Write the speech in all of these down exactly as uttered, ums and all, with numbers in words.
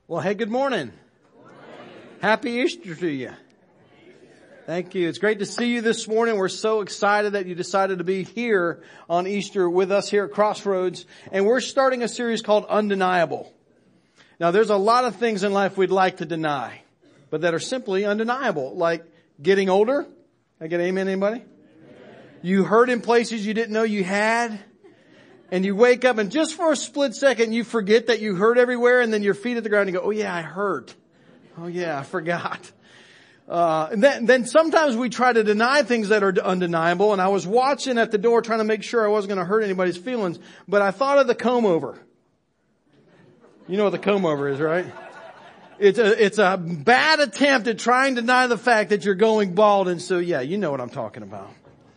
Well, hey, good morning. Good morning. Happy Easter to you. Thank you. It's great to see you this morning. We're so excited that you decided to be here on Easter with us here at Crossroads. And we're starting a series called Undeniable. Now, there's a lot of things in life we'd like to deny, but that are simply undeniable, like getting older. I get amen, anybody? Amen. You hurt in places you didn't know you had. And you wake up and just for a split second you forget that you hurt everywhere, and then your feet at the ground and you go, oh yeah, I hurt. Oh yeah, I forgot. Uh, and then, then sometimes we try to deny things that are undeniable. And I was watching at the door trying to make sure I wasn't going to hurt anybody's feelings, but I thought of the comb over. You know what the comb over is, right? It's a, it's a bad attempt at trying to deny the fact that you're going bald. And so yeah, you know what I'm talking about.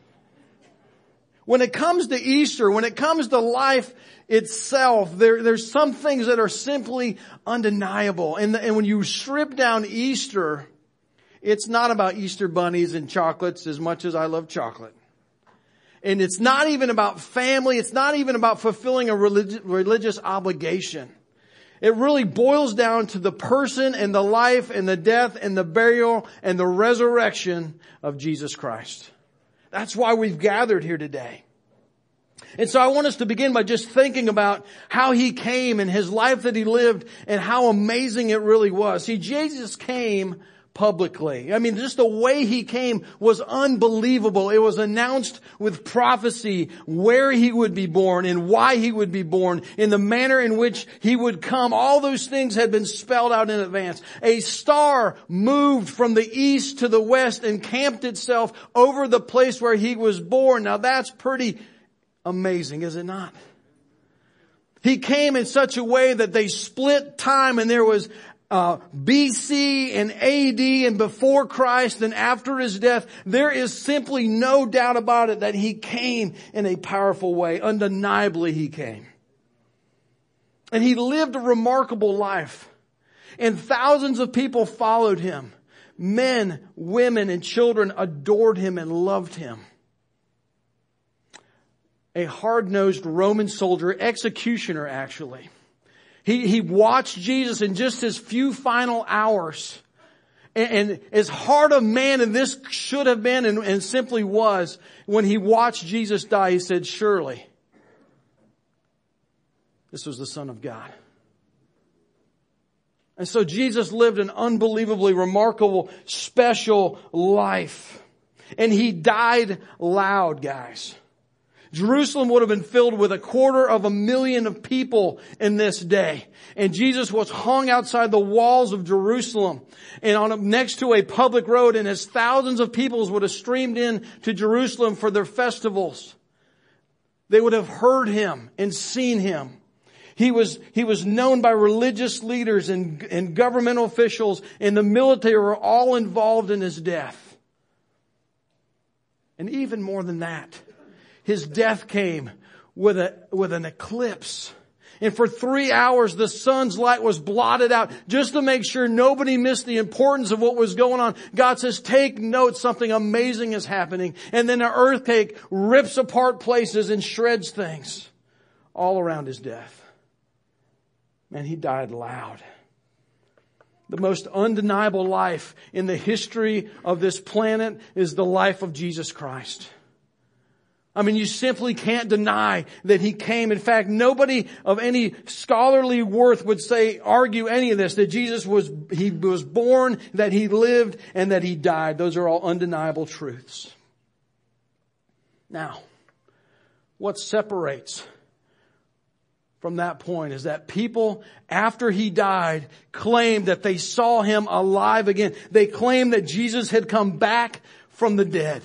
When it comes to Easter, when it comes to life itself, there, there's some things that are simply undeniable. And, the, and when you strip down Easter, it's not about Easter bunnies and chocolates as much as I love chocolate. And it's not even about family. It's not even about fulfilling a relig- religious obligation. It really boils down to the person and the life and the death and the burial and the resurrection of Jesus Christ. That's why we've gathered here today. And so I want us to begin by just thinking about how He came and His life that He lived and how amazing it really was. See, Jesus came publicly. I mean, just the way He came was unbelievable. It was announced with prophecy where He would be born and why He would be born, in the manner in which He would come. All those things had been spelled out in advance. A star moved from the east to the west and camped itself over the place where He was born. Now that's pretty amazing, is it not? He came in such a way that they split time, and there was Uh, B C and A D and before Christ and after His death. There is simply no doubt about it that He came in a powerful way. Undeniably He came. And He lived a remarkable life. And thousands of people followed Him. Men, women, and children adored Him and loved Him. A hard-nosed Roman soldier, executioner actually, He, he watched Jesus in just His few final hours. And, and as hard a man, and this should have been and, and simply was, when he watched Jesus die, he said, surely this was the Son of God. And so Jesus lived an unbelievably remarkable, special life. And He died loud, guys. Jerusalem would have been filled with a quarter of a million of people in this day. And Jesus was hung outside the walls of Jerusalem and on next to a public road. And as thousands of people would have streamed in to Jerusalem for their festivals, they would have heard Him and seen Him. He was, he was known by religious leaders and, and governmental officials, and the military were all involved in His death. And even more than that, His death came with a, with an eclipse. And for three hours, the sun's light was blotted out just to make sure nobody missed the importance of what was going on. God says, take note, something amazing is happening. And then an earthquake rips apart places and shreds things all around His death. Man, He died loud. The most undeniable life in the history of this planet is the life of Jesus Christ. I mean, you simply can't deny that He came. In fact, nobody of any scholarly worth would say, argue any of this, that Jesus was, He was born, that He lived, and that He died. Those are all undeniable truths. Now, what separates from that point is that people, after He died, claimed that they saw Him alive again. They claimed that Jesus had come back from the dead.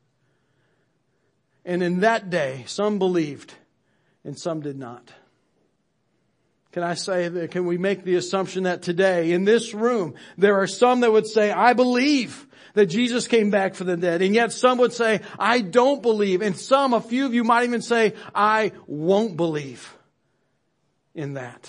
And in that day, some believed and some did not. Can I say that, can we make the assumption that today in this room, there are some that would say, I believe that Jesus came back from the dead. And yet some would say, I don't believe. And some, a few of you might even say, I won't believe in that.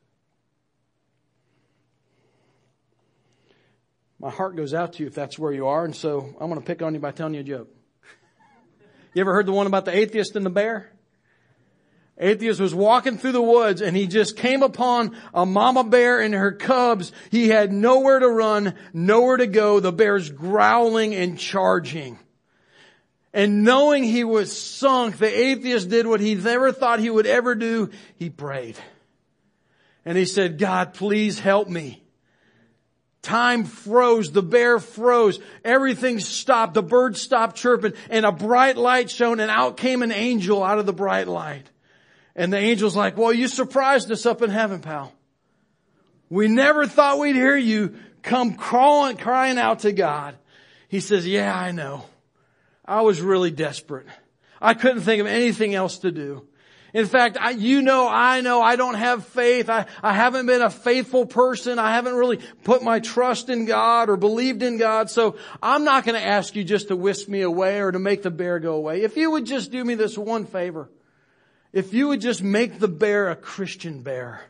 My heart goes out to you if that's where you are. And so I'm going to pick on you by telling you a joke. You ever heard the one about the atheist and the bear? Atheist was walking through the woods and he just came upon a mama bear and her cubs. He had nowhere to run, nowhere to go. The bear's growling and charging. And knowing he was sunk, the atheist did what he never thought he would ever do. He prayed. And he said, God, please help me. Time froze. The bear froze. Everything stopped. The birds stopped chirping and a bright light shone and out came an angel out of the bright light. And the angel's like, well, you surprised us up in heaven, pal. We never thought we'd hear you come crawling, crying out to God. He says, yeah, I know. I was really desperate. I couldn't think of anything else to do. In fact, I, you know, I know I don't have faith. I, I haven't been a faithful person. I haven't really put my trust in God or believed in God. So I'm not going to ask you just to whisk me away or to make the bear go away. If you would just do me this one favor. If you would just make the bear a Christian bear.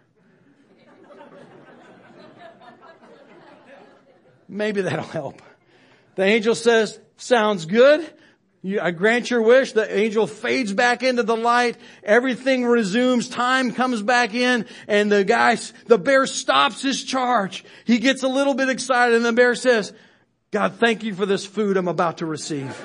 Maybe that'll help. The angel says, sounds good. You, I grant your wish. The angel fades back into the light. Everything resumes. Time comes back in. And the guy, the bear stops his charge. He gets a little bit excited and the bear says, God, thank you for this food I'm about to receive.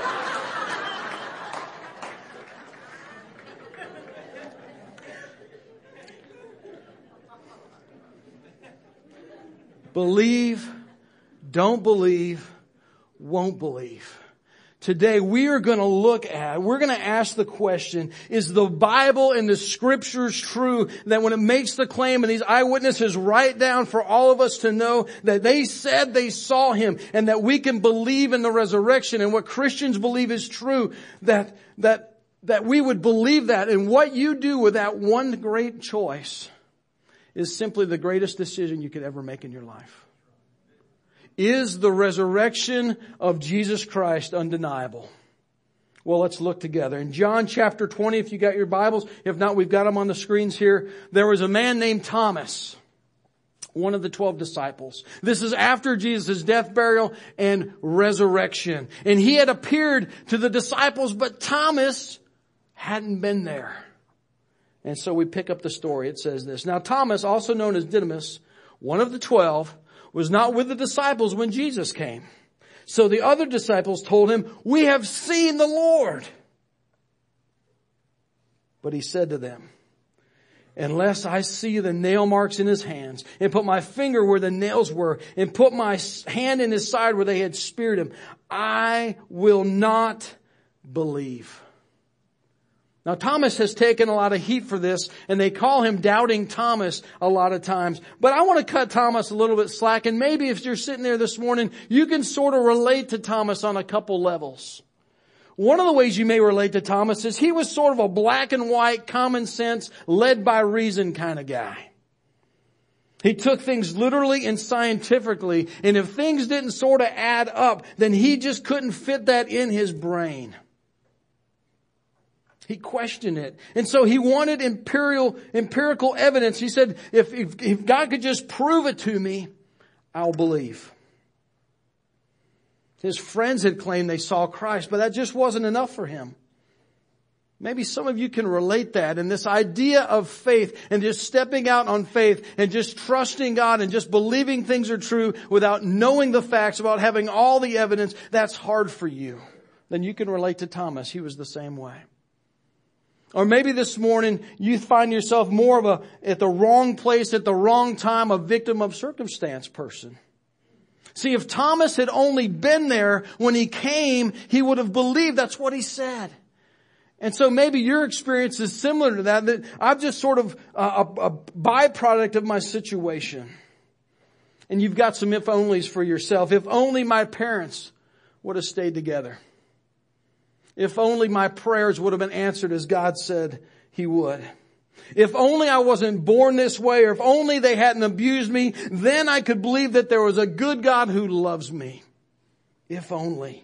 Believe, don't believe, won't believe. Today we are going to look at, we're going to ask the question, is the Bible and the Scriptures true that when it makes the claim and these eyewitnesses write down for all of us to know that they said they saw Him and that we can believe in the resurrection and what Christians believe is true, that, that, that we would believe that, and what you do with that one great choice is simply the greatest decision you could ever make in your life. Is the resurrection of Jesus Christ undeniable? Well, let's look together. In John chapter twenty, if you got your Bibles, if not, we've got them on the screens here. There was a man named Thomas, one of the twelve disciples. This is after Jesus' death, burial, and resurrection. And he had appeared to the disciples, but Thomas hadn't been there. And so we pick up the story. It says this. Now Thomas, also known as Didymus, one of the twelve, was not with the disciples when Jesus came. So the other disciples told him, we have seen the Lord. But he said to them, unless I see the nail marks in his hands and put my finger where the nails were and put my hand in his side where they had speared him, I will not believe. Now Thomas has taken a lot of heat for this, and they call him Doubting Thomas a lot of times. But I want to cut Thomas a little bit slack, and maybe if you're sitting there this morning, you can sort of relate to Thomas on a couple levels. One of the ways you may relate to Thomas is he was sort of a black and white, common sense, led by reason kind of guy. He took things literally and scientifically, and if things didn't sort of add up, then he just couldn't fit that in his brain. He questioned it. And so he wanted empirical, empirical evidence. He said, if, if, if God could just prove it to me, I'll believe. His friends had claimed they saw Christ, but that just wasn't enough for him. Maybe some of you can relate that, and this idea of faith and just stepping out on faith and just trusting God and just believing things are true without knowing the facts, about having all the evidence, that's hard for you. Then you can relate to Thomas. He was the same way. Or maybe this morning you find yourself more of a, at the wrong place at the wrong time, a victim of circumstance person. See, if Thomas had only been there when he came, he would have believed that's what he said. And so maybe your experience is similar to that, that I'm just sort of a, a, a byproduct of my situation. And you've got some if onlys for yourself. If only my parents would have stayed together. If only my prayers would have been answered as God said He would. If only I wasn't born this way, or if only they hadn't abused me, then I could believe that there was a good God who loves me. If only.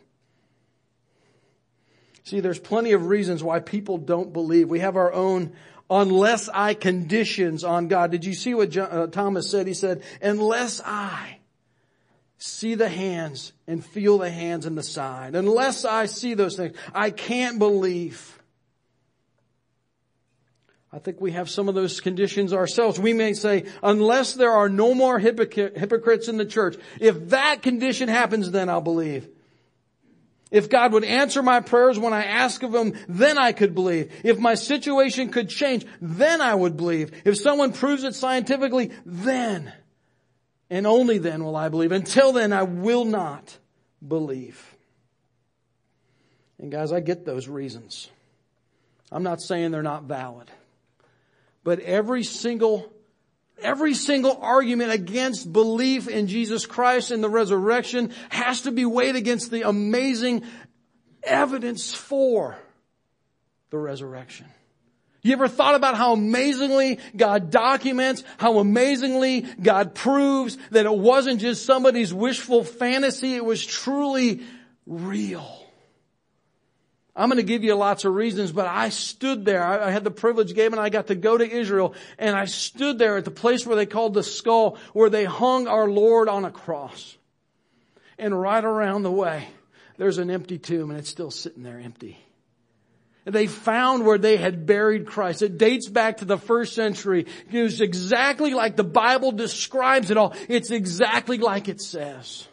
See, there's plenty of reasons why people don't believe. We have our own unless I conditions on God. Did you see what John, uh, Thomas said? He said, unless I see the hands and feel the hands in the side. Unless I see those things, I can't believe. I think we have some of those conditions ourselves. We may say, unless there are no more hypocrite, hypocrites in the church, if that condition happens, then I'll believe. If God would answer my prayers when I ask of Him, then I could believe. If my situation could change, then I would believe. If someone proves it scientifically, then, and only then will I believe. Until then, I will not believe. And guys, I get those reasons. I'm not saying they're not valid. But every single, every single argument against belief in Jesus Christ and the resurrection has to be weighed against the amazing evidence for the resurrection. You ever thought about how amazingly God documents, how amazingly God proves that it wasn't just somebody's wishful fantasy, it was truly real? I'm going to give you lots of reasons, but I stood there. I, I had the privilege, Gabe and I got to go to Israel, and I stood there at the place where they called the skull, where they hung our Lord on a cross. And right around the way, there's an empty tomb, and it's still sitting there empty. And they found where they had buried Christ. It dates back to the first century. It was exactly like the Bible describes it all. It's exactly like it says.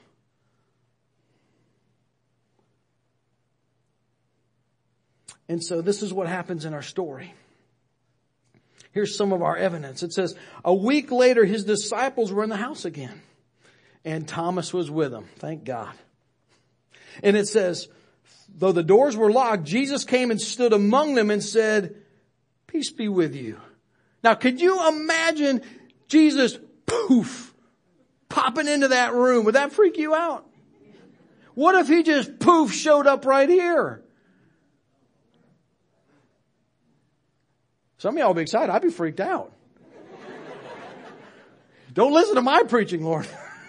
And so this is what happens in our story. Here's some of our evidence. It says, a week later, His disciples were in the house again. And Thomas was with them. Thank God. And it says, though the doors were locked, Jesus came and stood among them and said, peace be with you. Now, could you imagine Jesus, poof, popping into that room? Would that freak you out? What if He just, poof, showed up right here? Some of y'all will be excited. I'd be freaked out. Don't listen to my preaching, Lord.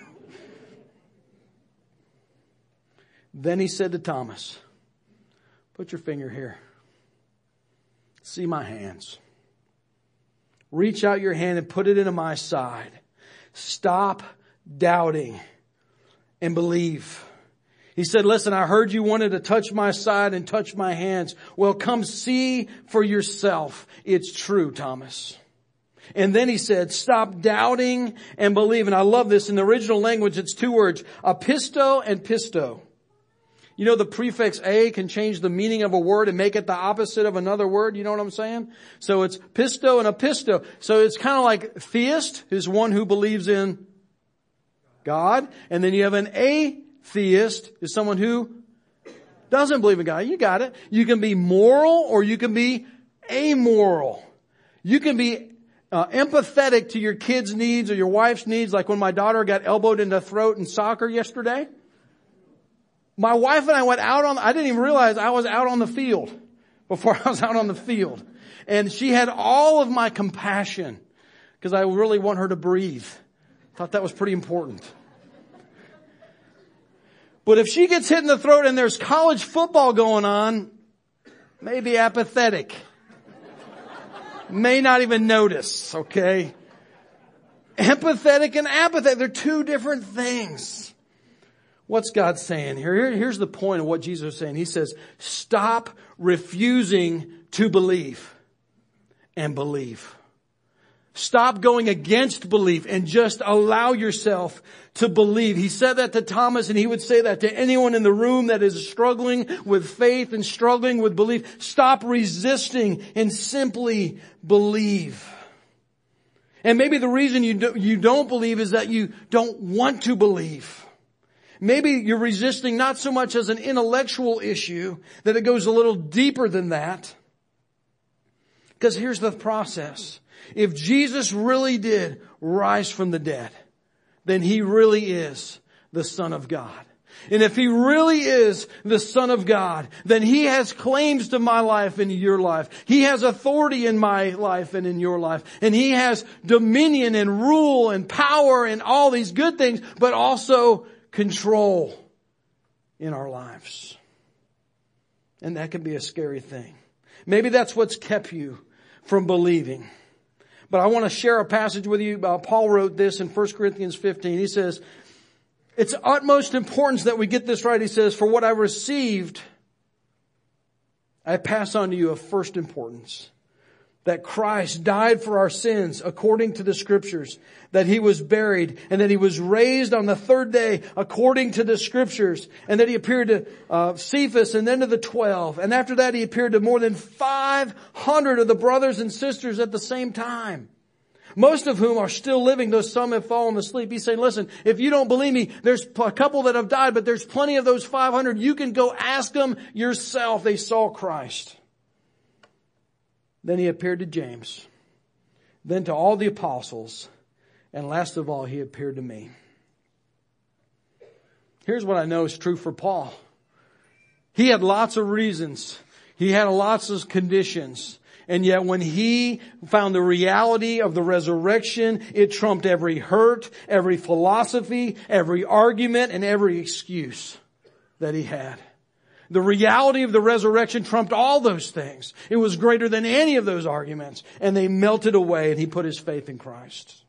Then He said to Thomas, put your finger here. See my hands. Reach out your hand and put it into my side. Stop doubting and believe. He said, listen, I heard you wanted to touch my side and touch my hands. Well, come see for yourself. It's true, Thomas. And then He said, stop doubting and believe. And I love this. In the original language, it's two words, apisto and pisto. You know, the prefix a can change the meaning of a word and make it the opposite of another word. You know what I'm saying? So it's pisto and apisto. So it's kind of like theist is one who believes in God. And then you have an atheist is someone who doesn't believe in God. You got it. You can be moral or you can be amoral. You can be uh, empathetic to your kids' needs or your wife's needs, like when my daughter got elbowed in the throat in soccer yesterday. My wife and I went out on, I didn't even realize I was out on the field before I was out on the field. And she had all of my compassion because I really want her to breathe. Thought that was pretty important. But if she gets hit in the throat and there's college football going on, maybe apathetic. May not even notice, okay? Empathetic and apathetic, they're two different things. What's God saying here? Here's the point of what Jesus is saying. He says, stop refusing to believe and believe. Stop going against belief and just allow yourself to believe. He said that to Thomas, and He would say that to anyone in the room that is struggling with faith and struggling with belief. Stop resisting and simply believe. And maybe the reason you do, you don't believe is that you don't want to believe. Maybe you're resisting not so much as an intellectual issue, that it goes a little deeper than that. Because here's the process. If Jesus really did rise from the dead, then He really is the Son of God. And if He really is the Son of God, then He has claims to my life and your life. He has authority in my life and in your life. And He has dominion and rule and power and all these good things, but also control in our lives. And that can be a scary thing. Maybe that's what's kept you from believing. But I want to share a passage with you. Uh, Paul wrote this in First Corinthians fifteen. He says, it's utmost importance that we get this right. He says, for what I received, I pass on to you of first importance. that Christ died for our sins according to the Scriptures, that He was buried, and that He was raised on the third day according to the Scriptures, and that He appeared to uh, Cephas and then to the twelve. And after that He appeared to more than five hundred of the brothers and sisters at the same time, most of whom are still living, though some have fallen asleep. He's saying, listen, if you don't believe me, there's a couple that have died, but there's plenty of those five hundred. You can go ask them yourself. They saw Christ. Then He appeared to James, then to all the apostles, and last of all, He appeared to me. Here's what I know is true for Paul. He had lots of reasons. He had lots of conditions. And yet when he found the reality of the resurrection, it trumped every hurt, every philosophy, every argument, and every excuse that he had. The reality of the resurrection trumped all those things. It was greater than any of those arguments. And they melted away, and he put his faith in Christ.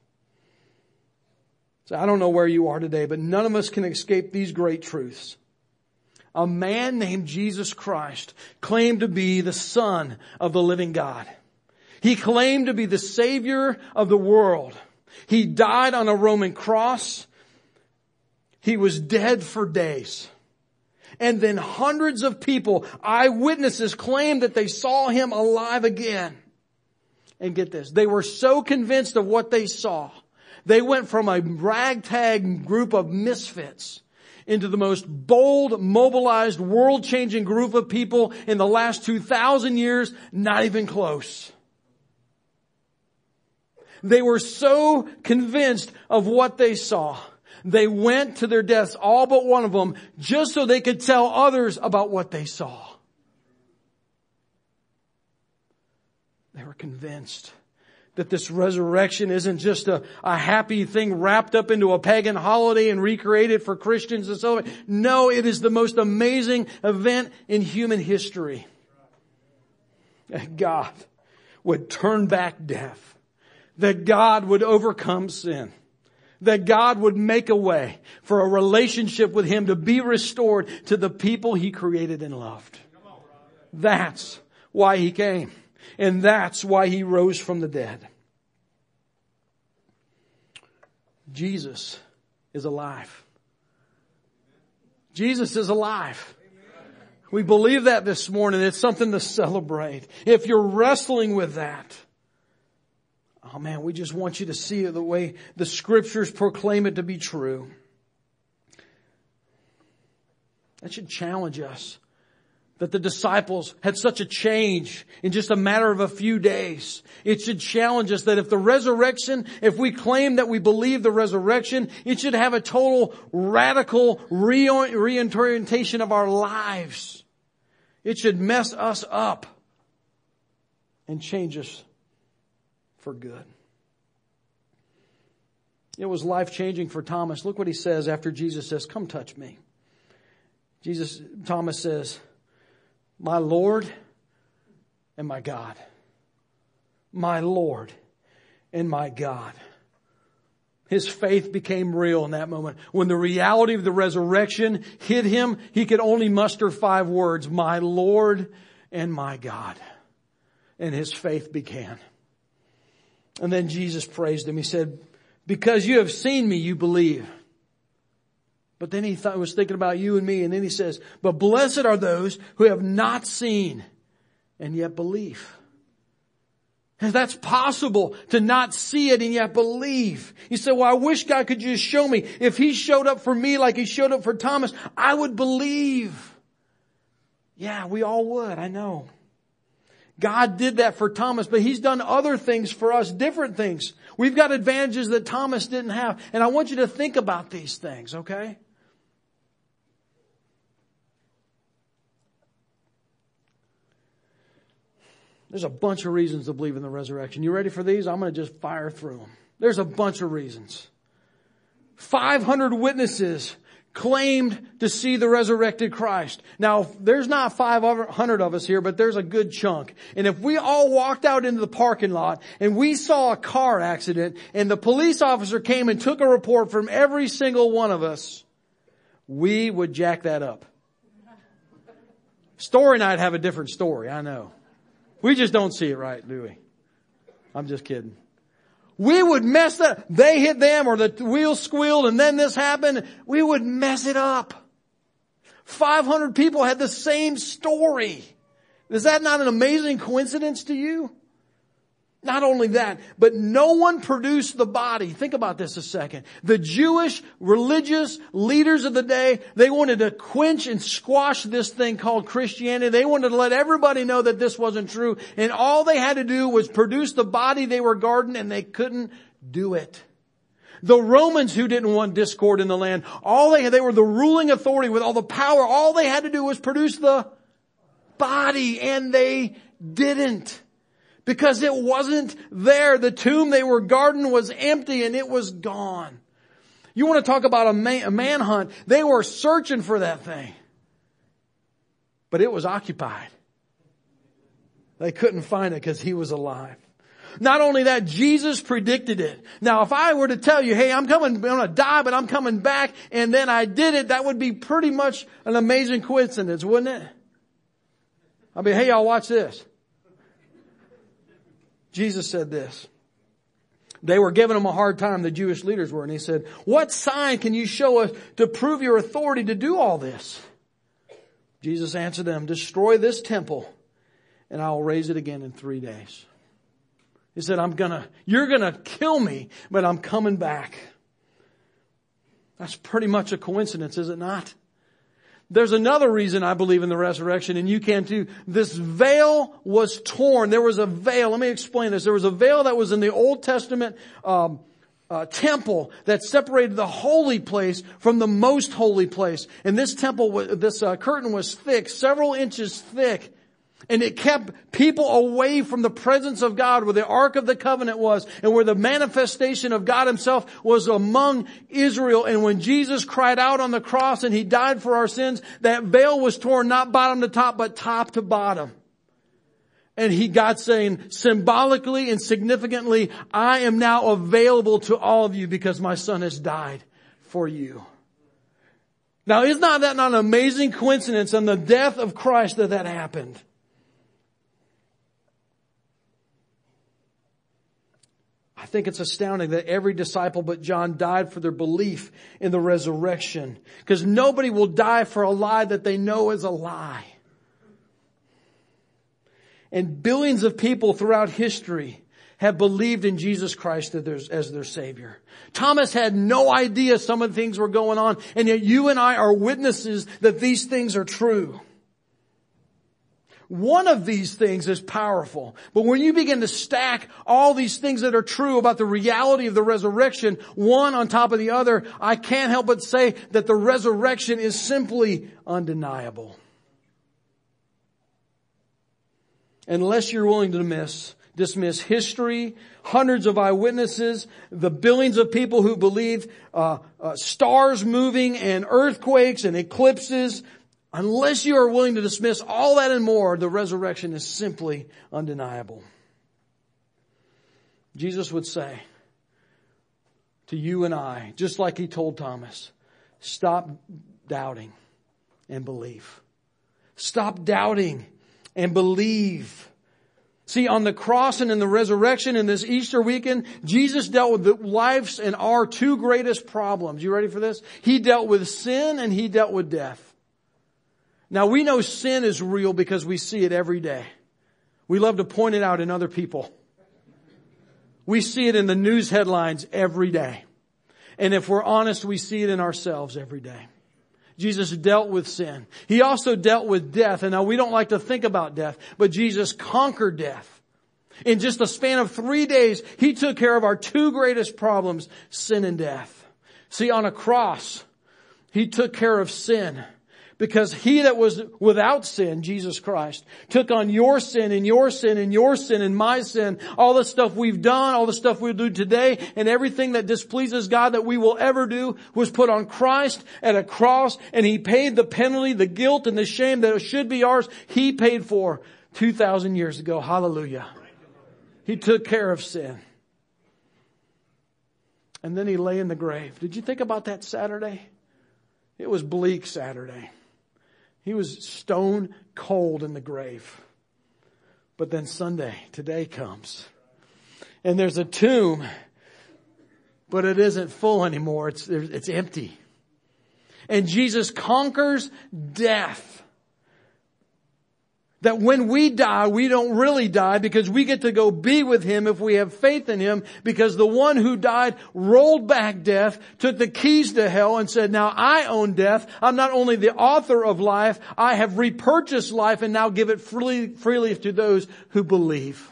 So I don't know where you are today, but none of us can escape these great truths. A man named Jesus Christ claimed to be the Son of the living God. He claimed to be the Savior of the world. He died on a Roman cross. He was dead for days. And then hundreds of people, eyewitnesses, claimed that they saw Him alive again. And get this, they were so convinced of what they saw, they went from a ragtag group of misfits into the most bold, mobilized, world-changing group of people in the last two thousand years, not even close. They were so convinced of what they saw. They went to their deaths, all but one of them, just so they could tell others about what they saw. They were convinced that this resurrection isn't just a, a happy thing wrapped up into a pagan holiday and recreated for Christians and so on. No, it is the most amazing event in human history. That God would turn back death. That God would overcome sin. That God would make a way for a relationship with Him to be restored to the people He created and loved. That's why He came. And that's why He rose from the dead. Jesus is alive. Jesus is alive. We believe that this morning. It's something to celebrate. If you're wrestling with that, oh man, we just want you to see it the way the Scriptures proclaim it to be true. That should challenge us. That the disciples had such a change in just a matter of a few days. It should challenge us that if the resurrection, if we claim that we believe the resurrection, it should have a total radical reorientation of our lives. It should mess us up and change us for good. It was life-changing for Thomas. Look what he says after Jesus says, "Come touch me." Jesus, Thomas says, "My Lord and my God." My Lord and my God. His faith became real in that moment. When the reality of the resurrection hit him, he could only muster five words: my Lord and my God. And his faith began. And then Jesus praised him. He said, "Because you have seen me, you believe." But then he thought, was thinking about you and me. And then he says, "But blessed are those who have not seen and yet believe." And that's possible, to not see it and yet believe. You say, "Well, I wish God could just show me. If He showed up for me like He showed up for Thomas, I would believe." Yeah, we all would. I know. God did that for Thomas, but He's done other things for us, different things. We've got advantages that Thomas didn't have. And I want you to think about these things, okay? There's a bunch of reasons to believe in the resurrection. You ready for these? I'm going to just fire through them. There's a bunch of reasons. five hundred witnesses claimed to see the resurrected Christ. Now, there's not five hundred of us here, but there's a good chunk. And if we all walked out into the parking lot and we saw a car accident and the police officer came and took a report from every single one of us, we would jack that up. Story night have a different story, I know. We just don't see it right, do we? I'm just kidding. We would mess that. They hit them or the wheel squealed and then this happened. We would mess it up. five hundred people had the same story. Is that not an amazing coincidence to you? Not only that, but no one produced the body. Think about this a second. The Jewish religious leaders of the day, they wanted to quench and squash this thing called Christianity. They wanted to let everybody know that this wasn't true. And all they had to do was produce the body they were guarding, and they couldn't do it. The Romans, who didn't want discord in the land, all they had, they were the ruling authority with all the power. All they had to do was produce the body, and they didn't. Because it wasn't there. The tomb they were guarding was empty and it was gone. You want to talk about a, man, a manhunt? They were searching for that thing. But it was occupied. They couldn't find it because he was alive. Not only that, Jesus predicted it. Now, if I were to tell you, hey, I'm coming, I'm going to die, but I'm coming back, and then I did it, that would be pretty much an amazing coincidence, wouldn't it? I'd be, hey, y'all, watch this. Jesus said this. They were giving him a hard time, the Jewish leaders were, and he said, what sign can you show us to prove your authority to do all this? Jesus answered them, destroy this temple, and I will raise it again in three days. He said, I'm gonna, you're gonna kill me, but I'm coming back. That's pretty much a coincidence, is it not? There's another reason I believe in the resurrection, and you can too. This veil was torn. There was a veil. Let me explain this. There was a veil that was in the Old Testament um, uh, temple that separated the holy place from the most holy place. And this temple, this uh, curtain was thick, several inches thick. And it kept people away from the presence of God, where the Ark of the Covenant was, and where the manifestation of God himself was among Israel. And when Jesus cried out on the cross and he died for our sins, that veil was torn, not bottom to top, but top to bottom. And he, God saying, symbolically and significantly, I am now available to all of you because my son has died for you. Now, is not that not an amazing coincidence on the death of Christ that that happened? I think it's astounding that every disciple but John died for their belief in the resurrection. Because nobody will die for a lie that they know is a lie. And billions of people throughout history have believed in Jesus Christ as their Savior. Thomas had no idea some of the things were going on, and yet you and I are witnesses that these things are true. One of these things is powerful. But when you begin to stack all these things that are true about the reality of the resurrection, one on top of the other, I can't help but say that the resurrection is simply undeniable. Unless you're willing to miss, dismiss history, hundreds of eyewitnesses, the billions of people who believe uh, uh, stars moving and earthquakes and eclipses, unless you are willing to dismiss all that and more, the resurrection is simply undeniable. Jesus would say to you and I, just like he told Thomas, stop doubting and believe. Stop doubting and believe. See, on the cross and in the resurrection in this Easter weekend, Jesus dealt with the life's and our two greatest problems. You ready for this? He dealt with sin and he dealt with death. Now, we know sin is real because we see it every day. We love to point it out in other people. We see it in the news headlines every day. And if we're honest, we see it in ourselves every day. Jesus dealt with sin. He also dealt with death. And now we don't like to think about death, but Jesus conquered death. In just a span of three days, he took care of our two greatest problems, sin and death. See, on a cross, he took care of sin. Because he that was without sin, Jesus Christ, took on your sin and your sin and your sin and my sin. All the stuff we've done, all the stuff we'll do today, and everything that displeases God that we will ever do was put on Christ at a cross. And he paid the penalty, the guilt and the shame that should be ours. He paid for two thousand years ago. Hallelujah. He took care of sin. And then he lay in the grave. Did you think about that Saturday? It was bleak Saturday. He was stone cold in the grave. But then Sunday, today comes. And there's a tomb, but it isn't full anymore. It's, it's empty. And Jesus conquers death. That when we die, we don't really die because we get to go be with Him if we have faith in Him, because the one who died rolled back death, took the keys to hell and said, now I own death. I'm not only the author of life, I have repurchased life and now give it freely, freely to those who believe.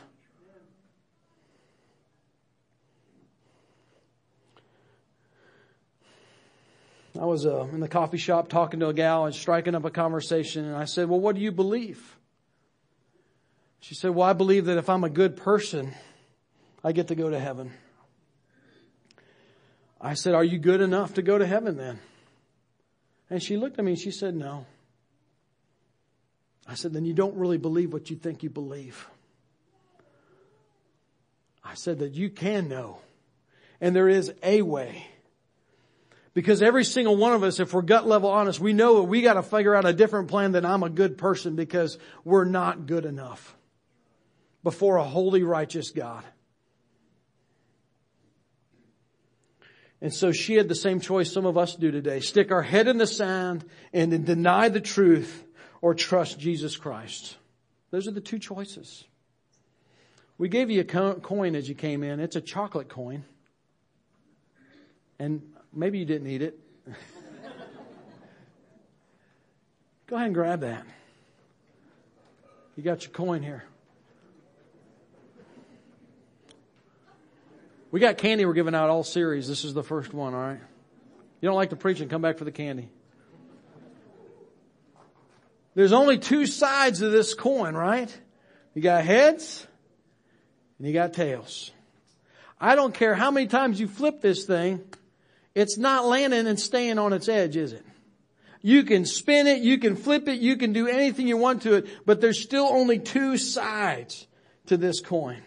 I was uh, in the coffee shop talking to a gal and striking up a conversation, and I said, well, what do you believe? She said, well, I believe that if I'm a good person, I get to go to heaven. I said, are you good enough to go to heaven then? And she looked at me and she said, no. I said, then you don't really believe what you think you believe. I said that you can know. And there is a way. Because every single one of us, if we're gut level honest, we know that we got to figure out a different plan than I'm a good person, because we're not good enough before a holy, righteous God. And so she had the same choice some of us do today. Stick our head in the sand and then deny the truth, or trust Jesus Christ. Those are the two choices. We gave you a coin as you came in. It's a chocolate coin. And maybe you didn't eat it. Go ahead and grab that. You got your coin here. We got candy we're giving out all series. This is the first one, all right? You don't like the preaching, come back for the candy. There's only two sides of this coin, right? You got heads and you got tails. I don't care how many times you flip this thing, it's not landing and staying on its edge, is it? You can spin it, you can flip it, you can do anything you want to it, but there's still only two sides to this coin.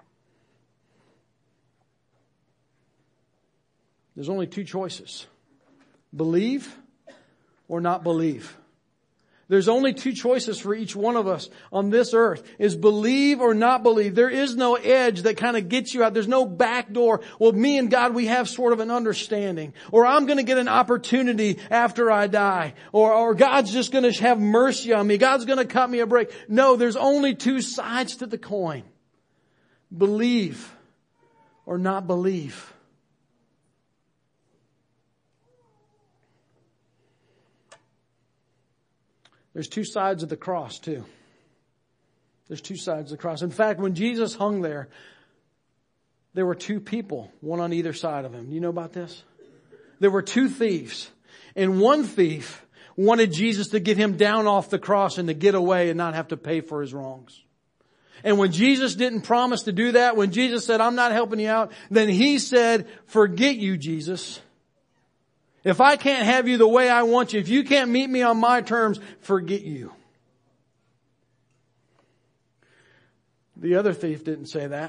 There's only two choices. Believe or not believe. There's only two choices for each one of us on this earth, is believe or not believe. There is no edge that kind of gets you out. There's no back door. Well, me and God, we have sort of an understanding. Or I'm going to get an opportunity after I die. Or, or God's just going to have mercy on me. God's going to cut me a break. No, there's only two sides to the coin. Believe or not believe. There's two sides of the cross too. There's two sides of the cross. In fact, when Jesus hung there, there were two people, one on either side of him. Do you know about this? There were two thieves. And one thief wanted Jesus to get him down off the cross and to get away and not have to pay for his wrongs. And when Jesus didn't promise to do that, when Jesus said, I'm not helping you out, then he said, forget you, Jesus. If I can't have you the way I want you, if you can't meet me on my terms, forget you. The other thief didn't say that.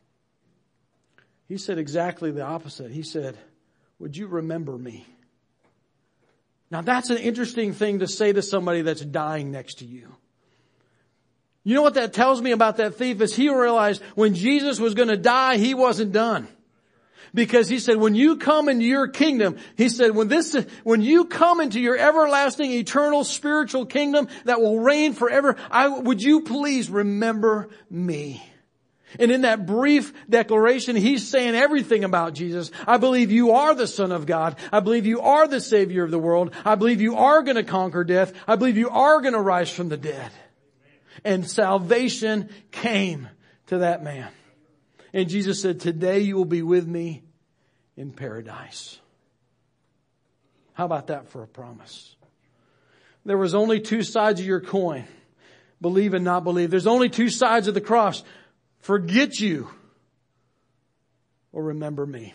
He said exactly the opposite. He said, would you remember me? Now that's an interesting thing to say to somebody that's dying next to you. You know what that tells me about that thief is he realized when Jesus was going to die, he wasn't done. Because he said, when you come into your kingdom, he said, when this, when you come into your everlasting, eternal, spiritual kingdom that will reign forever, I, would you please remember me? And in that brief declaration, he's saying everything about Jesus. I believe you are the Son of God. I believe you are the Savior of the world. I believe you are going to conquer death. I believe you are going to rise from the dead. And salvation came to that man. And Jesus said, today you will be with me in paradise. How about that for a promise? There was only two sides of your coin. Believe and not believe. There's only two sides of the cross. Forget you or remember me.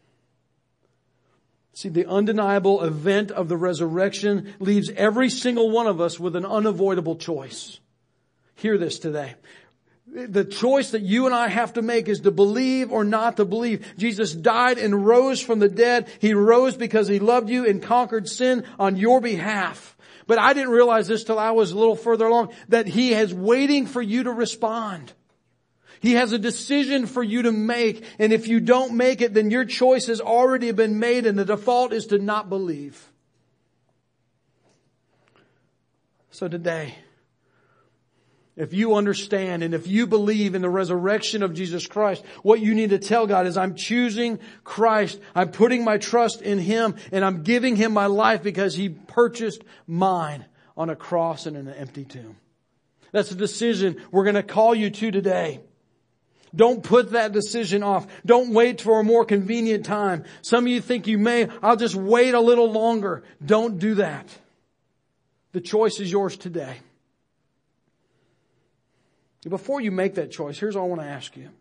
See, the undeniable event of the resurrection leaves every single one of us with an unavoidable choice. Hear this today. The choice that you and I have to make is to believe or not to believe. Jesus died and rose from the dead. He rose because he loved you and conquered sin on your behalf. But I didn't realize this till I was a little further along, that he is waiting for you to respond. He has a decision for you to make. And if you don't make it, then your choice has already been made, and the default is to not believe. So today, if you understand and if you believe in the resurrection of Jesus Christ, what you need to tell God is, I'm choosing Christ. I'm putting my trust in Him, and I'm giving Him my life because He purchased mine on a cross and in an empty tomb. That's a decision we're going to call you to today. Don't put that decision off. Don't wait for a more convenient time. Some of you think you may, I'll just wait a little longer. Don't do that. The choice is yours today. Before you make that choice, here's what I want to ask you.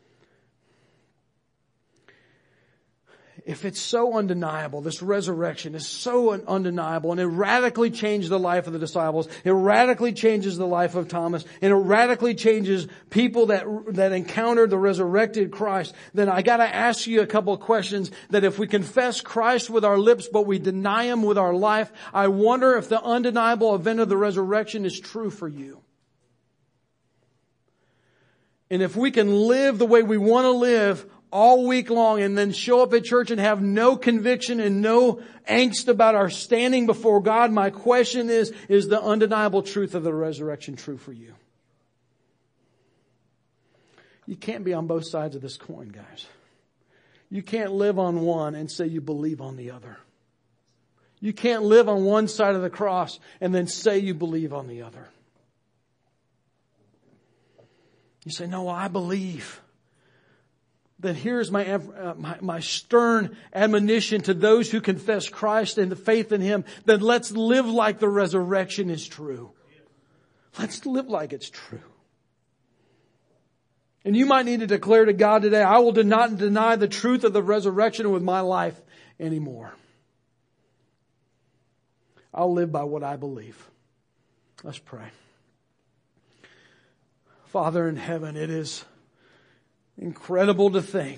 If it's so undeniable, this resurrection is so undeniable, and it radically changed the life of the disciples, it radically changes the life of Thomas, and it radically changes people that that encountered the resurrected Christ, then I got to ask you a couple of questions that if we confess Christ with our lips but we deny Him with our life, I wonder if the undeniable event of the resurrection is true for you. And if we can live the way we want to live all week long and then show up at church and have no conviction and no angst about our standing before God, my question is, is the undeniable truth of the resurrection true for you? You can't be on both sides of this coin, guys. You can't live on one and say you believe on the other. You can't live on one side of the cross and then say you believe on the other. You say, no, I believe. Then here's my, uh, my, my stern admonition to those who confess Christ and the faith in Him. Then let's live like the resurrection is true. Let's live like it's true. And you might need to declare to God today, I will not deny the truth of the resurrection with my life anymore. I'll live by what I believe. Let's pray. Father in heaven, it is incredible to think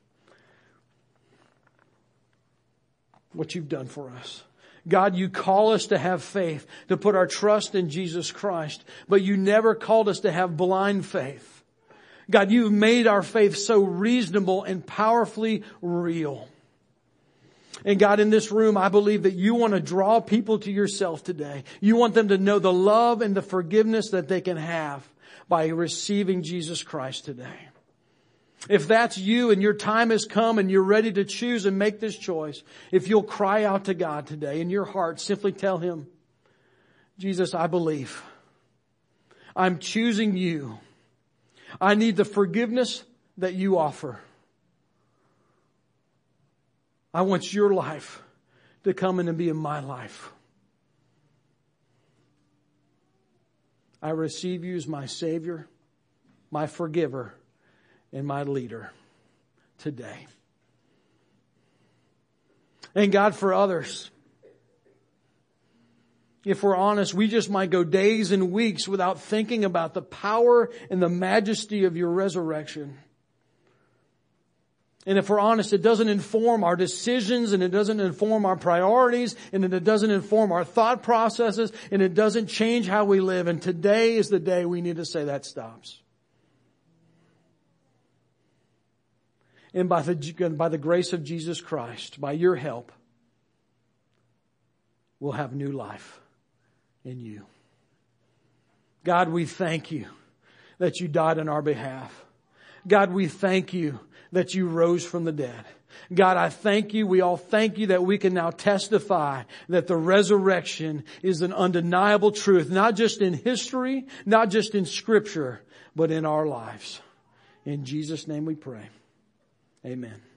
what You've done for us. God, You call us to have faith, to put our trust in Jesus Christ, but You never called us to have blind faith. God, You've made our faith so reasonable and powerfully real. And God, in this room, I believe that You want to draw people to Yourself today. You want them to know the love and the forgiveness that they can have by receiving Jesus Christ today. If that's you and your time has come and you're ready to choose and make this choice, if you'll cry out to God today in your heart, simply tell Him, Jesus, I believe. I'm choosing You. I need the forgiveness that You offer. I want Your life to come in and be in my life. I receive You as my Savior, my forgiver, and my leader today. And God, for others, if we're honest, we just might go days and weeks without thinking about the power and the majesty of Your resurrection. And if we're honest, it doesn't inform our decisions, and it doesn't inform our priorities, and it doesn't inform our thought processes, and it doesn't change how we live. And today is the day we need to say that stops. And by the, by the grace of Jesus Christ, by Your help, we'll have new life in You. God, we thank You that You died on our behalf. God, we thank You that You rose from the dead. God, I thank You, we all thank You that we can now testify that the resurrection is an undeniable truth, not just in history, not just in Scripture, but in our lives. In Jesus' name we pray. Amen.